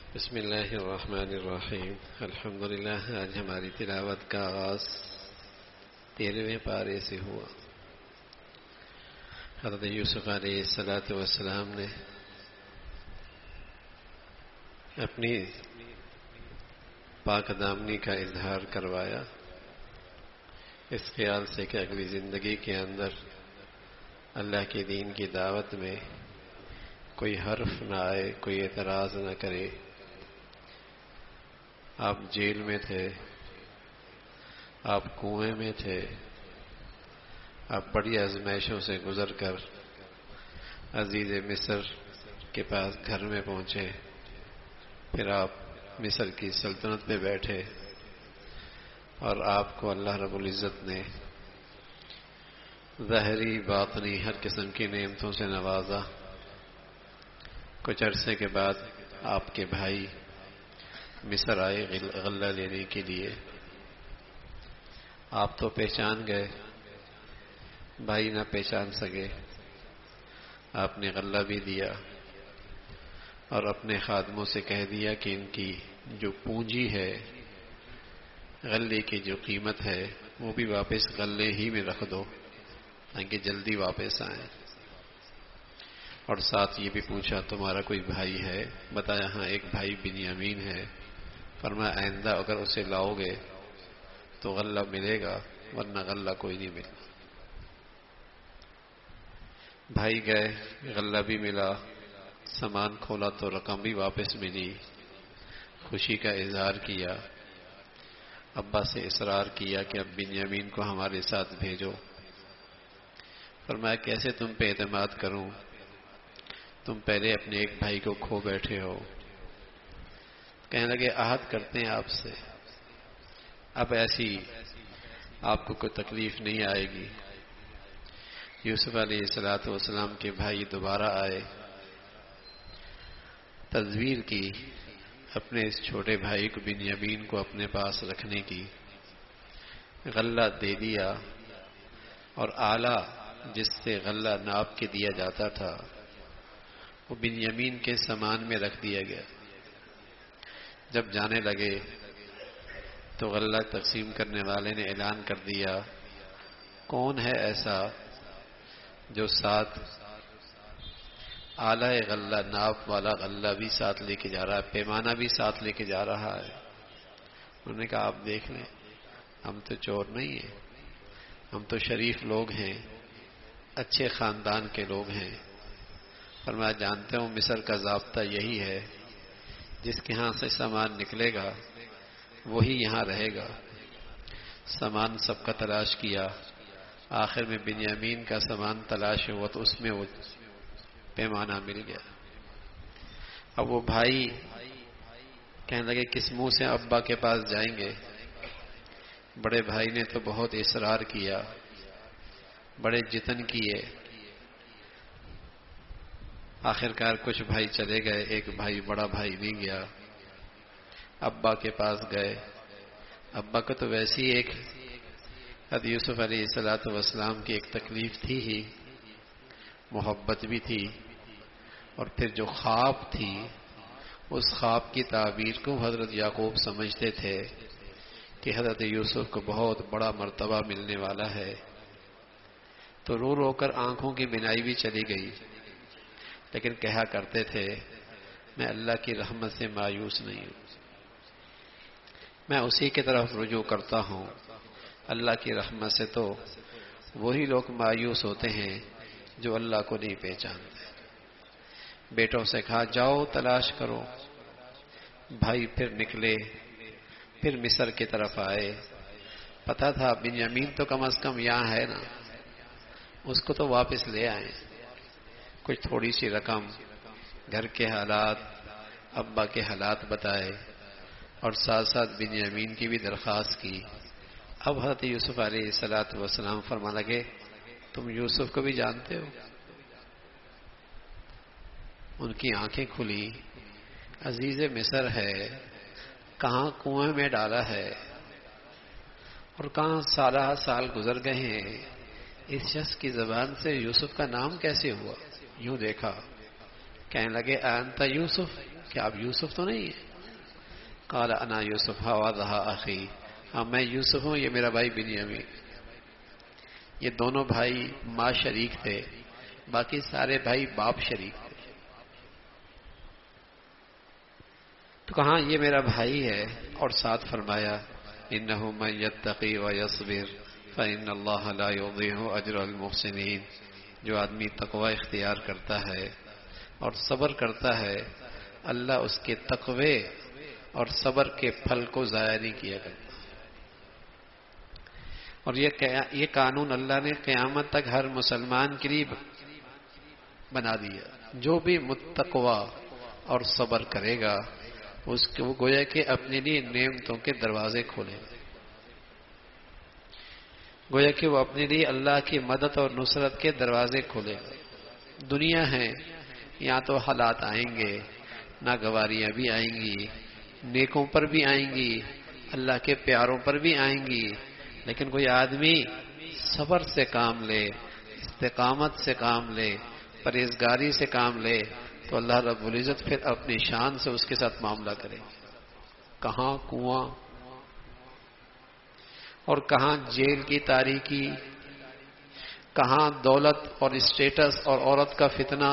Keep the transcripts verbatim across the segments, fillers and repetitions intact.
بسم اللہ الرحمن الرحیم الحمدللہ. آج ہماری تلاوت کا آغاز تیرہویں پارے سے ہوا. حضرت یوسف علیہ الصلاۃ والسلام نے اپنی پاک دامنی کا اظہار کروایا اس خیال سے کہ اگلی زندگی کے اندر اللہ کے دین کی دعوت میں کوئی حرف نہ آئے، کوئی اعتراض نہ کرے. آپ جیل میں تھے، آپ کنویں میں تھے، آپ بڑی آزمائشوں سے گزر کر عزیز مصر کے پاس گھر میں پہنچے. پھر آپ مصر کی سلطنت پہ بیٹھے اور آپ کو اللہ رب العزت نے ظاہری باطنی ہر قسم کی نعمتوں سے نوازا. کچھ عرصے کے بعد آپ کے بھائی مصر آئے غلہ لینے کے لیے. آپ تو پہچان گئے، بھائی نہ پہچان سکے. آپ نے غلہ بھی دیا اور اپنے خادموں سے کہہ دیا کہ ان کی جو پونجی ہے، غلے کی جو قیمت ہے، وہ بھی واپس غلے ہی میں رکھ دو تاکہ جلدی واپس آئیں. اور ساتھ یہ بھی پوچھا تمہارا کوئی بھائی ہے؟ بتایا ہاں ایک بھائی بنیامین ہے. فرمایا آئندہ اگر اسے لاؤ گے تو غلہ ملے گا، ورنہ غلہ کوئی نہیں ملے. بھائی گئے، غلہ بھی ملا، سامان کھولا تو رقم بھی واپس ملی. خوشی کا اظہار کیا، ابا سے اصرار کیا کہ اب بنیامین کو ہمارے ساتھ بھیجو. فرمایا کیسے تم پہ اعتماد کروں، تم پہلے اپنے ایک بھائی کو کھو بیٹھے ہو. کہنے لگے عہد کرتے ہیں آپ سے، اب ایسی آپ کو کوئی تکلیف نہیں آئے گی. یوسف علیہ الصلاۃ والسلام کے بھائی دوبارہ آئے، تدبیر کی اپنے اس چھوٹے بھائی کو بنیامین کو اپنے پاس رکھنے کی. غلہ دے دیا اور آلہ جس سے غلہ ناپ کے دیا جاتا تھا وہ بنیامین کے سامان میں رکھ دیا گیا. جب جانے لگے تو غلہ تقسیم کرنے والے نے اعلان کر دیا کون ہے ایسا جو ساتھ آلہ غلہ ناپ والا غلہ بھی ساتھ لے کے جا رہا ہے، پیمانہ بھی ساتھ لے کے جا رہا ہے. انہوں نے کہا آپ دیکھ لیں، ہم تو چور نہیں ہیں، ہم تو شریف لوگ ہیں، اچھے خاندان کے لوگ ہیں. فرمایا جانتے ہوں مصر کا ضابطہ یہی ہے، جس کے ہاں سے سامان نکلے گا وہی یہاں رہے گا. سامان سب کا تلاش کیا، آخر میں بنیامین کا سامان تلاش ہوا تو اس میں وہ پیمانہ مل گیا. اب وہ بھائی کہنے لگے کس منہ سے ابا کے پاس جائیں گے. بڑے بھائی نے تو بہت اصرار کیا، بڑے جتن کیے. آخرکار کچھ بھائی چلے گئے، ایک بھائی بڑا بھائی نہیں گیا. ابا کے پاس گئے. ابا کو تو ویسی ایک حضرت یوسف علیہ الصلاۃ والسلام کی ایک تکلیف تھی ہی، محبت بھی تھی، اور پھر جو خواب تھی اس خواب کی تعبیر کو حضرت یعقوب سمجھتے تھے کہ حضرت یوسف کو بہت بڑا مرتبہ ملنے والا ہے. تو رو رو کر آنکھوں کی بینائی بھی چلی گئی، لیکن کہا کرتے تھے میں اللہ کی رحمت سے مایوس نہیں ہوں، میں اسی کی طرف رجوع کرتا ہوں. اللہ کی رحمت سے تو وہی لوگ مایوس ہوتے ہیں جو اللہ کو نہیں پہچانتے. بیٹوں سے کہا جاؤ تلاش کرو. بھائی پھر نکلے، پھر مصر کی طرف آئے. پتا تھا بنیامین تو کم از کم یہاں ہے نا، اس کو تو واپس لے آئیں. کچھ تھوڑی سی رقم، گھر کے حالات، ابا کے حالات بتائے اور ساتھ ساتھ بنیامین کی بھی درخواست کی. اب حضرت یوسف علیہ الصلاۃ والسلام فرما لگے تم یوسف کو بھی جانتے ہو؟ ان کی آنکھیں کھلی، عزیز مصر ہے، کہاں کنویں میں ڈالا ہے اور کہاں سالہ سال گزر گئے ہیں، اس شخص کی زبان سے یوسف کا نام کیسے ہوا؟ یوں دیکھا، کہنے لگے انت یوسف، کہ آپ یوسف تو نہیں ہیں؟ قال انا یوسف ھذا اخی، ہاں میں یوسف ہوں، یہ میرا بھائی بنیامین۔ یہ دونوں بھائی ماں شریک تھے، باقی سارے بھائی باپ شریک تھے۔ تو کہا یہ میرا بھائی ہے، اور ساتھ فرمایا انہ من یتقی ویصبر فإن اللہ لا یضیع اجر المحسنین، جو آدمی تقوی اختیار کرتا ہے اور صبر کرتا ہے، اللہ اس کے تقوی اور صبر کے پھل کو ضائع نہیں کیا کرتا۔ اور یہ یہ قانون اللہ نے قیامت تک ہر مسلمان کے لیے بنا دیا، جو بھی متقوی اور صبر کرے گا اس کو وہ گویا کہ اپنے لیے نعمتوں کے دروازے کھولے گا، گویا کہ وہ اپنے لیے اللہ کی مدد اور نصرت کے دروازے کھولے گا۔ دنیا ہے، یہاں تو حالات آئیں گے، ناگواریاں بھی آئیں گی، نیکوں پر بھی آئیں گی، اللہ کے پیاروں پر بھی آئیں گی، لیکن کوئی آدمی صبر سے کام لے، استقامت سے کام لے، پرہیزگاری سے کام لے، تو اللہ رب العزت پھر اپنی شان سے اس کے ساتھ معاملہ کرے گا۔ کہاں کنواں اور کہاں جیل کی تاریکی، کہاں دولت اور اسٹیٹس اور عورت کا فتنہ،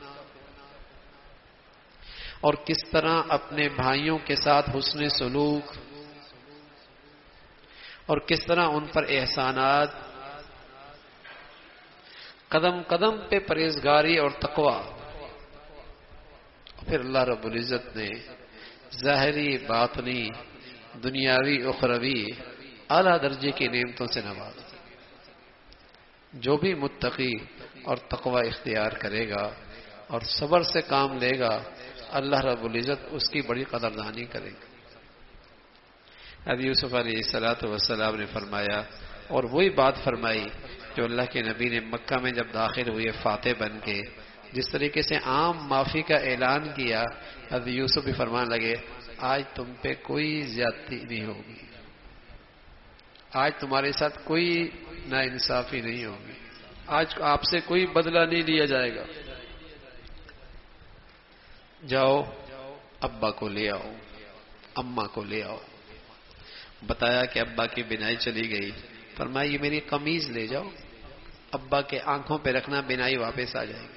اور کس طرح اپنے بھائیوں کے ساتھ حسن سلوک، اور کس طرح ان پر احسانات، قدم قدم پہ پرہیزگاری اور تقوی۔ پھر اللہ رب العزت نے ظاہری باطنی دنیاوی اخروی اعلیٰ درجے کی نعمتوں سے نوازا۔ جو بھی متقی اور تقوی اختیار کرے گا اور صبر سے کام لے گا، اللہ رب العزت اس کی بڑی قدردانی کرے گا۔ حضرت یوسف علیہ الصلوۃ والسلام نے فرمایا، اور وہی بات فرمائی جو اللہ کے نبی نے مکہ میں جب داخل ہوئے فاتح بن کے جس طریقے سے عام معافی کا اعلان کیا، حضرت یوسف بھی فرمانے لگے آج تم پہ کوئی زیادتی نہیں ہوگی، آج تمہارے ساتھ کوئی ناانصافی نہیں ہوگی، آج آپ سے کوئی بدلہ نہیں لیا جائے گا، جاؤ ابا کو لے آؤ، اماں کو لے آؤ۔ بتایا کہ ابا کی بینائی چلی گئی، فرمایا یہ میری قمیض لے جاؤ، ابا کے آنکھوں پہ رکھنا، بینائی واپس آ جائے گی۔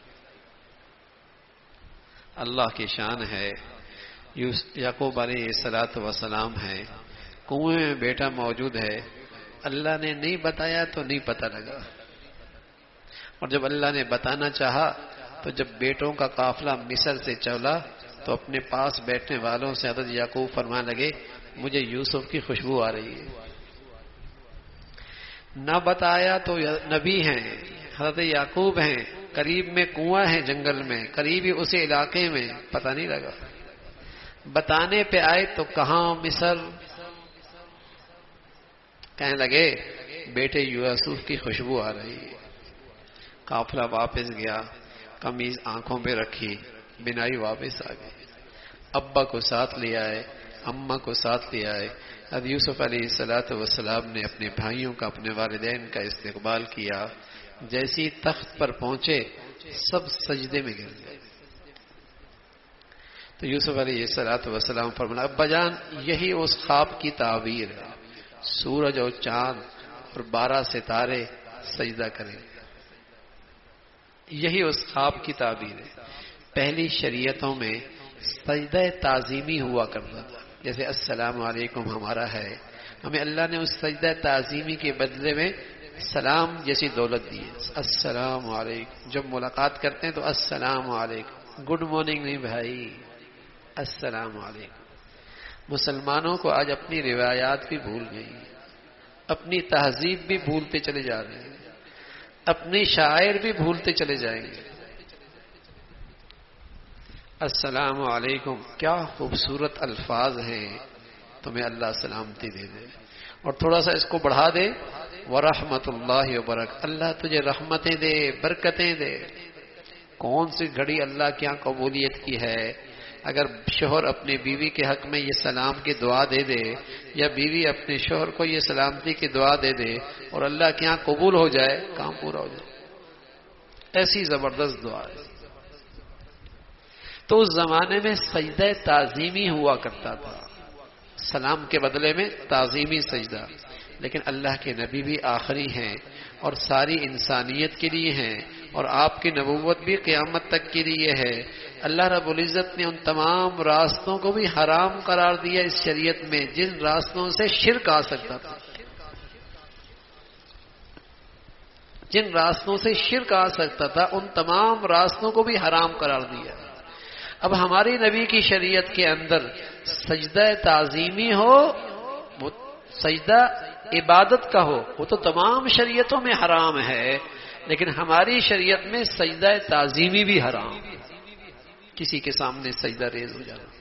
اللہ کی شان ہے، یعقوب علیہ الصلوۃ والسلام ہے، کنویں میں بیٹا موجود ہے، اللہ نے نہیں بتایا تو نہیں پتہ لگا، اور جب اللہ نے بتانا چاہا تو جب بیٹوں کا قافلہ مصر سے چلا تو اپنے پاس بیٹھنے والوں سے حضرت یعقوب فرمانے لگے مجھے یوسف کی خوشبو آ رہی ہے۔ نہ بتایا تو نبی ہیں، حضرت یعقوب ہیں، قریب میں کنواں ہے، جنگل میں، قریب ہی اسی علاقے میں، پتہ نہیں لگا۔ بتانے پہ آئے تو کہاں مصر، کہنے لگے بیٹے یوسف کی خوشبو آ رہی ہے۔ قافلہ واپس گیا، قمیض آنکھوں پہ رکھی، بینائی واپس آ گئی، ابا کو ساتھ لے آئے، اماں کو ساتھ لے آئے۔ حضرت یوسف علیہ الصلوۃ والسلام نے اپنے بھائیوں کا، اپنے والدین کا استقبال کیا، جیسی تخت پر پہنچے سب سجدے میں گر گئے۔ تو یوسف علیہ الصلوۃ والسلام فرمایا ابا جان یہی اس خواب کی تعبیر ہے، سورج اور چاند اور بارہ ستارے سجدہ کریں، یہی اس خواب کی تعبیر ہے۔ پہلی شریعتوں میں سجدہ تعظیمی ہوا کرتا تھا، جیسے السلام علیکم ہمارا ہے، ہمیں اللہ نے اس سجدہ تعظیمی کے بدلے میں سلام جیسی دولت دی ہے۔ السلام علیکم، جب ملاقات کرتے ہیں تو السلام علیکم، گڈ مارننگ نہیں بھائی، السلام علیکم۔ مسلمانوں کو آج اپنی روایات بھی بھول گئی، اپنی تہذیب بھی بھولتے چلے جا رہے ہیں، اپنی شاعر بھی بھولتے چلے جائیں گے۔ السلام علیکم کیا خوبصورت الفاظ ہیں، تمہیں اللہ سلامتی دے دے، اور تھوڑا سا اس کو بڑھا دے ورحمت اللہ وبرکاتہ، اللہ تجھے رحمتیں دے، برکتیں دے۔ کون سی گھڑی اللہ کے یہاں قبولیت کی ہے؟ اگر شوہر اپنی بیوی کے حق میں یہ سلام کی دعا دے دے، یا بیوی اپنے شوہر کو یہ سلامتی کی دعا دے دے اور اللہ کے یہاں قبول ہو جائے، کام پورا ہو جائے، ایسی زبردست دعا ہے۔ تو اس زمانے میں سجدہ تعظیمی ہوا کرتا تھا، سلام کے بدلے میں تعظیمی سجدہ. لیکن اللہ کے نبی بھی آخری ہیں اور ساری انسانیت کے لیے ہیں، اور آپ کی نبوت بھی قیامت تک کے لیے ہے. اللہ رب العزت نے ان تمام راستوں کو بھی حرام قرار دیا اس شریعت میں جن راستوں سے شرک آ سکتا تھا، جن راستوں سے شرک آ سکتا تھا ان تمام راستوں کو بھی حرام قرار دیا. اب ہماری نبی کی شریعت کے اندر سجدہ تعظیمی ہو، وہ سجدہ عبادت کا ہو، وہ تو تمام شریعتوں میں حرام ہے، لیکن ہماری شریعت میں سجدہ تعظیمی بھی حرام. کسی کے سامنے سجدہ ریز ہو جانا،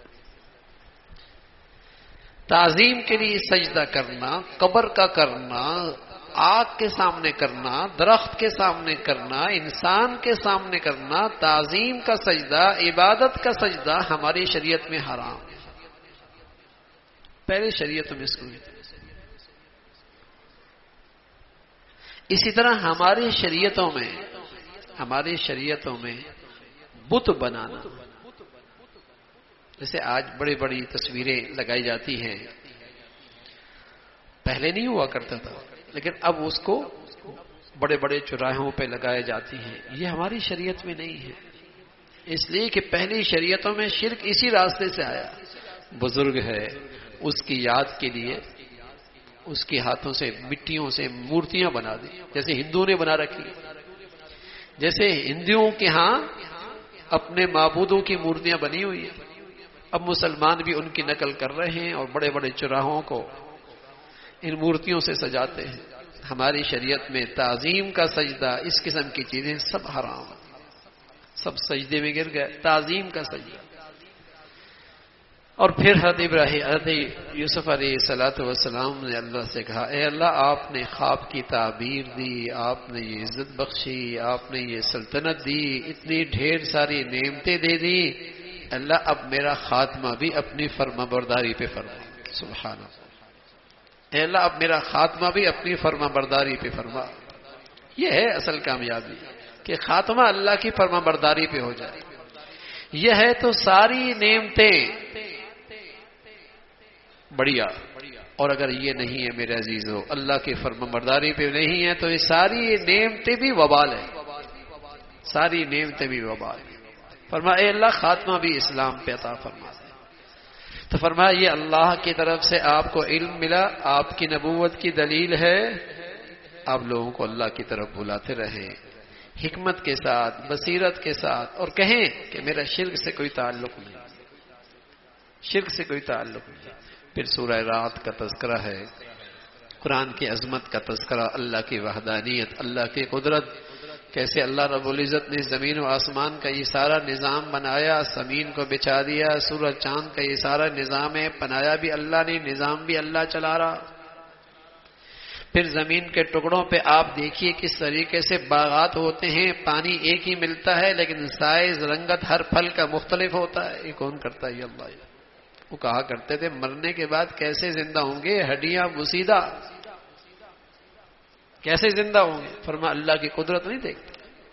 تعظیم کے لیے سجدہ کرنا، قبر کا کرنا، آگ کے سامنے کرنا، درخت کے سامنے کرنا، انسان کے سامنے کرنا، تعظیم کا سجدہ، عبادت کا سجدہ ہماری شریعت میں حرام ہے. پہلے شریعت میں اس کو. اسی طرح ہماری شریعتوں میں ہماری شریعتوں میں بت بنانا، جیسے آج بڑی بڑی تصویریں لگائی جاتی ہیں، پہلے نہیں ہوا کرتا تھا، لیکن اب اس کو بڑے بڑے چوراہوں پہ لگائے جاتی ہیں. یہ ہماری شریعت میں نہیں ہے، اس لیے کہ پہلی شریعتوں میں شرک اسی راستے سے آیا. بزرگ ہے اس کی یاد کے لیے اس کے ہاتھوں سے مٹیوں سے مورتیاں بنا دی، جیسے ہندوؤں نے بنا رکھی. جیسے ہندوؤں کے ہاں اپنے معبودوں کی مورتیاں بنی ہوئی ہیں، اب مسلمان بھی ان کی نقل کر رہے ہیں اور بڑے بڑے چوراہوں کو ان مورتیوں سے سجاتے ہیں. ہماری شریعت میں تعظیم کا سجدہ، اس قسم کی چیزیں سب حرام، سب سجدے میں گر گئے. تعظیم کا سجدہ. اور پھر حضرت ابراہیم حضرت یوسف علیہ الصلوۃ والسلام نے اللہ سے کہا، اے اللہ آپ نے خواب کی تعبیر دی، آپ نے یہ عزت بخشی، آپ نے یہ سلطنت دی، اتنی ڈھیر ساری نعمتیں دے دی، اللہ اب میرا خاتمہ بھی اپنی فرما برداری پہ فرما. سبحان اللہ. اے اللہ اب میرا خاتمہ بھی اپنی فرما برداری پہ فرما. یہ ہے اصل کامیابی کہ خاتمہ اللہ کی فرما برداری پہ ہو جائے. یہ ہے تو ساری نعمتیں بڑھیا، اور اگر یہ نہیں ہے میرے عزیزو، اللہ کی فرما برداری پہ نہیں ہے تو یہ ساری نعمتیں بھی وبال ہے، ساری نعمتیں بھی وبال ہے. فرمایا اے اللہ خاتمہ بھی اسلام پہ عطا فرما دے. تو فرمایا یہ اللہ کی طرف سے آپ کو علم ملا، آپ کی نبوت کی دلیل ہے، آپ لوگوں کو اللہ کی طرف بلاتے رہیں حکمت کے ساتھ، بصیرت کے ساتھ، اور کہیں کہ میرا شرک سے کوئی تعلق نہیں، شرک سے کوئی تعلق نہیں. پھر سورہ رات کا تذکرہ ہے، قرآن کی عظمت کا تذکرہ، اللہ کی وحدانیت، اللہ کی قدرت، کیسے اللہ رب العزت نے زمین و آسمان کا یہ سارا نظام بنایا، زمین کو بچھا دیا، سورج چاند کا یہ سارا نظام ہے، بنایا بھی اللہ نے، نظام بھی اللہ چلا رہا. پھر زمین کے ٹکڑوں پہ آپ دیکھیے کس طریقے سے باغات ہوتے ہیں، پانی ایک ہی ملتا ہے لیکن سائز رنگت ہر پھل کا مختلف ہوتا ہے. یہ کون کرتا ہے؟ یہ اللہ. وہ کہا کرتے تھے مرنے کے بعد کیسے زندہ ہوں گے، ہڈیاں بوسیدہ، کیسے زندہ ہوں گے؟ فرمایا اللہ کی قدرت نہیں دیکھتے،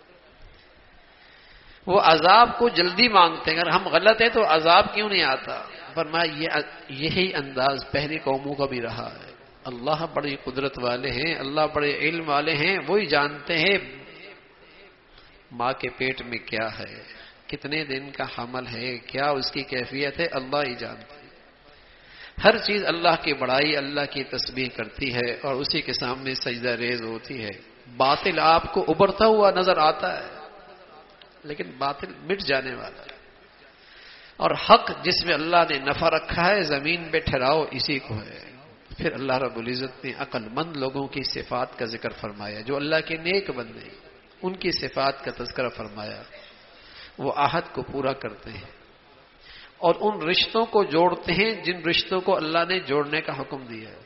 وہ عذاب کو جلدی مانگتے ہیں، اگر ہم غلط ہیں تو عذاب کیوں نہیں آتا؟ فرمایا یہ یہی انداز پہلی قوموں کا بھی رہا ہے. اللہ بڑی قدرت والے ہیں، اللہ بڑے علم والے ہیں، وہی جانتے ہیں ماں کے پیٹ میں کیا ہے، کتنے دن کا حمل ہے، کیا اس کی کیفیت ہے، اللہ ہی جانتے ہیں. ہر چیز اللہ کی بڑائی، اللہ کی تسبیح کرتی ہے اور اسی کے سامنے سجدہ ریز ہوتی ہے. باطل آپ کو ابھرتا ہوا نظر آتا ہے لیکن باطل مٹ جانے والا ہے، اور حق جس میں اللہ نے نفع رکھا ہے زمین پہ ٹھہراؤ اسی کو ہے. پھر اللہ رب العزت نے عقل مند لوگوں کی صفات کا ذکر فرمایا، جو اللہ کے نیک بندے ان کی صفات کا تذکرہ فرمایا. وہ عہد کو پورا کرتے ہیں اور ان رشتوں کو جوڑتے ہیں جن رشتوں کو اللہ نے جوڑنے کا حکم دیا ہے.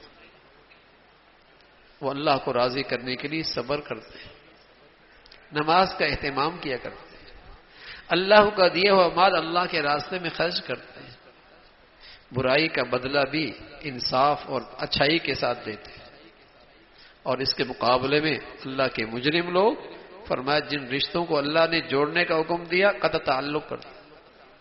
وہ اللہ کو راضی کرنے کے لیے صبر کرتے ہیں، نماز کا اہتمام کیا کرتے ہیں، اللہ کا دیا ہوا مال اللہ کے راستے میں خرچ کرتے ہیں، برائی کا بدلہ بھی انصاف اور اچھائی کے ساتھ دیتے ہیں. اور اس کے مقابلے میں اللہ کے مجرم لوگ فرمایا جن رشتوں کو اللہ نے جوڑنے کا حکم دیا قطع تعلق کرتے.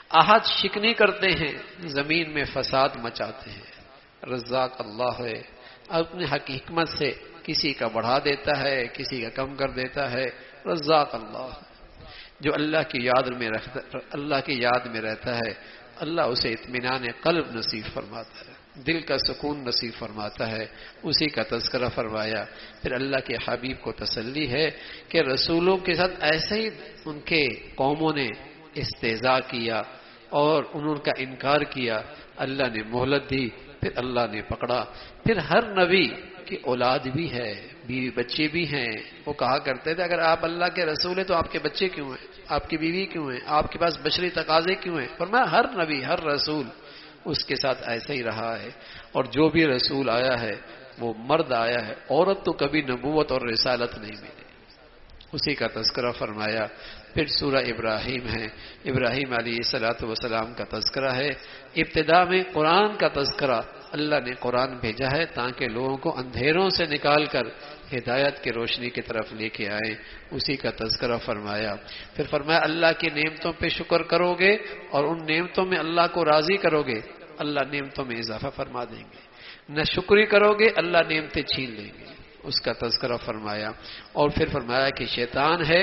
عہد شکنی کرتے ہیں، زمین میں فساد مچاتے ہیں۔ رزاق اللہ ہے، اپنے حکمت سے کسی کا بڑھا دیتا ہے، کسی کا کم کر دیتا ہے۔ رزاق اللہ، جو اللہ کی یاد میں رہتا اللہ کی یاد میں رہتا ہے، اللہ اسے اطمینان قلب نصیب فرماتا ہے، دل کا سکون نصیب فرماتا ہے، اسی کا تذکرہ فرمایا۔ پھر اللہ کے حبیب کو تسلی ہے کہ رسولوں کے ساتھ ایسے ہی ان کے قوموں نے استہزاء کیا اور انہوں کا انکار کیا، اللہ نے مہلت دی، پھر اللہ نے پکڑا۔ پھر ہر نبی کی اولاد بھی ہے، بیوی بچے بھی ہیں۔ وہ کہا کرتے تھے اگر آپ اللہ کے رسول ہیں تو آپ کے بچے کیوں ہیں، آپ کی بیوی کیوں ہیں، آپ کے پاس بشری تقاضے کیوں ہیں؟ فرمایا ہر نبی ہر رسول اس کے ساتھ ایسا ہی رہا ہے، اور جو بھی رسول آیا ہے وہ مرد آیا ہے، عورت تو کبھی نبوت اور رسالت نہیں ملی، اسی کا تذکرہ فرمایا۔ پھر سورہ ابراہیم ہے، ابراہیم علیہ الصلوۃ والسلام کا تذکرہ ہے۔ ابتدا میں قرآن کا تذکرہ، اللہ نے قرآن بھیجا ہے تاکہ لوگوں کو اندھیروں سے نکال کر ہدایت کی روشنی کی طرف لے کے آئے، اسی کا تذکرہ فرمایا۔ پھر فرمایا اللہ کی نعمتوں پہ شکر کرو گے اور ان نعمتوں میں اللہ کو راضی کرو گے، اللہ نعمتوں میں اضافہ فرما دیں گے، نہ شکری کرو گے اللہ نعمتیں چھین لیں گے، اس کا تذکرہ فرمایا۔ اور پھر فرمایا کہ شیطان ہے،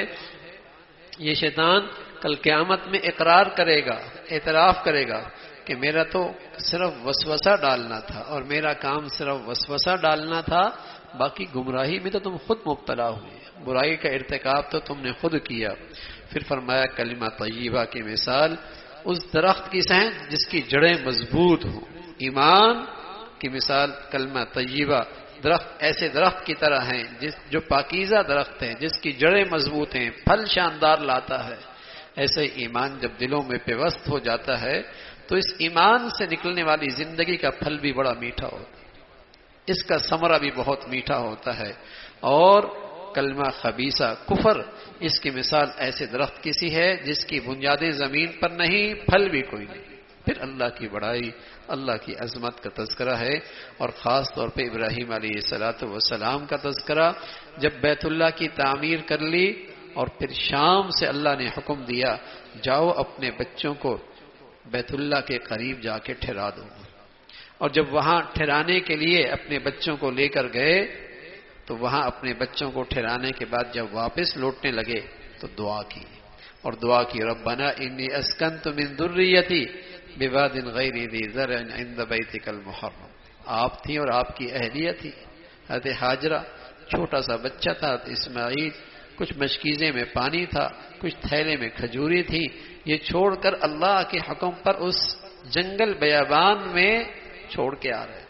یہ شیطان کل قیامت میں اقرار کرے گا، اعتراف کرے گا کہ میرا تو صرف وسوسہ ڈالنا تھا، اور میرا کام صرف وسوسہ ڈالنا تھا، باقی گمراہی میں تو تم خود مبتلا ہوئے، برائی کا ارتکاب تو تم نے خود کیا۔ پھر فرمایا کلمہ طیبہ کی مثال اس درخت کی سہیں جس کی جڑیں مضبوط ہوں، ایمان کی مثال کلمہ طیبہ، درخت ایسے درخت کی طرح ہیں جس جو پاکیزہ درخت ہیں، جس کی جڑیں مضبوط ہیں، پھل شاندار لاتا ہے۔ ایسے ایمان جب دلوں میں پیوست ہو جاتا ہے تو اس ایمان سے نکلنے والی زندگی کا پھل بھی بڑا میٹھا ہوتا ہے، اس کا ثمرہ بھی بہت میٹھا ہوتا ہے۔ اور کلمہ خبیثہ کفر، اس کی مثال ایسے درخت کی سی ہے جس کی بنیادیں زمین پر نہیں، پھل بھی کوئی نہیں۔ پھر اللہ کی بڑائی، اللہ کی عظمت کا تذکرہ ہے، اور خاص طور پہ ابراہیم علیہ الصلوۃ والسلام کا تذکرہ۔ جب بیت اللہ کی تعمیر کر لی اور پھر شام سے اللہ نے حکم دیا جاؤ اپنے بچوں کو بیت اللہ کے قریب جا کے ٹھہرا دو، اور جب وہاں ٹھہرانے کے لیے اپنے بچوں کو لے کر گئے تو وہاں اپنے بچوں کو ٹھہرانے کے بعد جب واپس لوٹنے لگے تو دعا کی، اور دعا کی ربنا انی اسکنت من ذریتی بواد غیر ذی زرع عند بیتک المحرم۔ آپ تھی اور آپ کی اہلیہ تھی، حضرت ہاجرہ، چھوٹا سا بچہ تھا اسماعیل، کچھ مشکیزے میں پانی تھا، کچھ تھیلے میں کھجوری تھی، یہ چھوڑ کر اللہ کے حکم پر اس جنگل بیابان میں چھوڑ کے آ رہے۔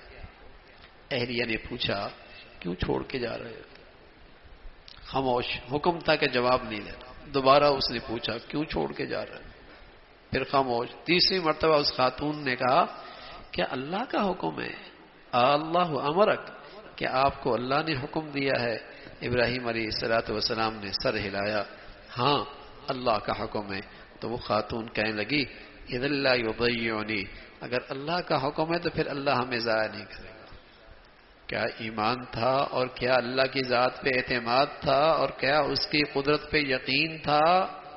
اہلیہ نے پوچھا کیوں چھوڑ کے جا رہے ہو؟ خاموش، حکم تھا کہ جواب نہیں دینا۔ دوبارہ اس نے پوچھا کیوں چھوڑ کے جا رہے؟ پھر خاموش۔ تیسری مرتبہ اس خاتون نے کہا کیا اللہ کا حکم ہے؟ اللہ امرک، کہ آپ کو اللہ نے حکم دیا ہے؟ ابراہیم علیہ الصلوۃ والسلام نے سر ہلایا، ہاں اللہ کا حکم ہے۔ تو وہ خاتون کہنے لگی اذا لا یضیعنی، اگر اللہ کا حکم ہے تو پھر اللہ ہمیں ضائع نہیں کرے گا۔ کیا ایمان تھا، اور کیا اللہ کی ذات پہ اعتماد تھا، اور کیا اس کی قدرت پہ یقین تھا،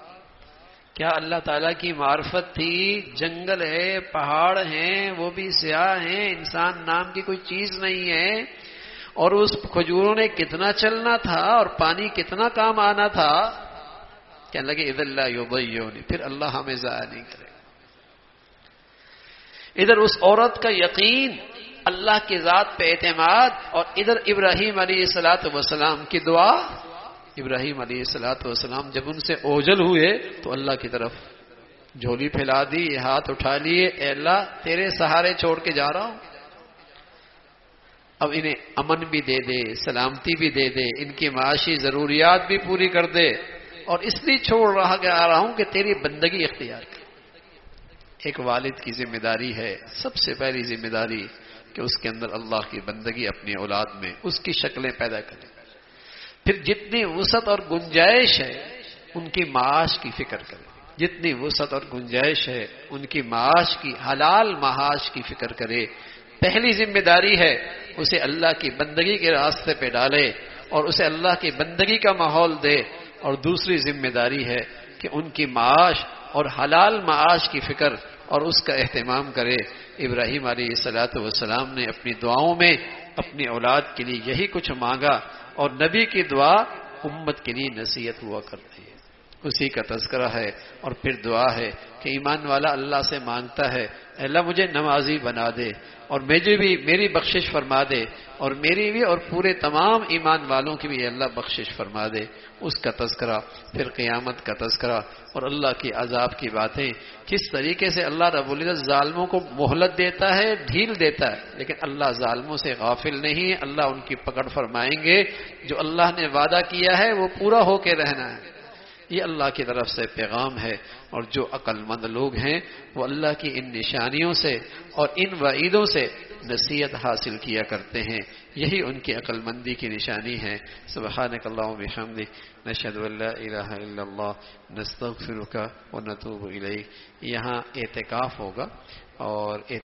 کیا اللہ تعالیٰ کی معرفت تھی۔ جنگل ہے، پہاڑ ہیں، وہ بھی سیاہ ہیں، انسان نام کی کوئی چیز نہیں ہے، اور اس کھجوروں نے کتنا چلنا تھا اور پانی کتنا کام آنا تھا۔ کہنے لگے اذا لا یضیعنی، پھر اللہ ہمیں ضائع نہیں کرے گا۔ ادھر اس عورت کا یقین، اللہ کی ذات پہ اعتماد، اور ادھر ابراہیم علیہ الصلوۃ والسلام کی دعا۔ ابراہیم علیہ الصلوۃ والسلام جب ان سے اوجھل ہوئے تو اللہ کی طرف جھولی پھیلا دی، ہاتھ اٹھا لیے، اے اللہ تیرے سہارے چھوڑ کے جا رہا ہوں، اب انہیں امن بھی دے دے، سلامتی بھی دے دے، ان کی معاشی ضروریات بھی پوری کر دے، اور اس لیے چھوڑ رہا کہ آ رہا ہوں کہ تیری بندگی اختیار کر۔ ایک والد کی ذمہ داری ہے، سب سے پہلی ذمہ داری کہ اس کے اندر اللہ کی بندگی اپنی اولاد میں اس کی شکلیں پیدا کرے، پھر جتنی وسعت اور گنجائش ہے ان کی معاش کی فکر کرے، جتنی وسعت اور گنجائش ہے ان کی معاش کی، حلال معاش کی فکر کرے۔ پہلی ذمہ داری ہے اسے اللہ کی بندگی کے راستے پہ ڈالے اور اسے اللہ کی بندگی کا ماحول دے، اور دوسری ذمہ داری ہے کہ ان کی معاش اور حلال معاش کی فکر اور اس کا اہتمام کرے۔ ابراہیم علیہ الصلوۃ والسلام نے اپنی دعاؤں میں اپنی اولاد کے لیے یہی کچھ مانگا، اور نبی کی دعا امت کے لیے نصیحت ہوا کرتی ہے، اسی کا تذکرہ ہے۔ اور پھر دعا ہے کہ ایمان والا اللہ سے مانگتا ہے اے اللہ مجھے نمازی بنا دے، اور مجھے بھی میری بخشش فرما دے، اور میری بھی اور پورے تمام ایمان والوں کی بھی اللہ بخشش فرما دے، اس کا تذکرہ۔ پھر قیامت کا تذکرہ اور اللہ کی عذاب کی باتیں، کس طریقے سے اللہ رب العزت ظالموں کو مہلت دیتا ہے، ڈھیل دیتا ہے، لیکن اللہ ظالموں سے غافل نہیں ہے، اللہ ان کی پکڑ فرمائیں گے۔ جو اللہ نے وعدہ کیا ہے وہ پورا ہو کے رہنا ہے، یہ اللہ کی طرف سے پیغام ہے۔ اور جو عقل مند لوگ ہیں وہ اللہ کی ان نشانیوں سے اور ان وعیدوں سے نصیحت حاصل کیا کرتے ہیں، یہی ان کی عقل مندی کی نشانی ہے۔ سبحانک اللہم و بحمدک، نشہد ان لا الہ الا اللہ، نستغفرک و نتوب الیک۔ یہاں اعتکاف ہوگا اور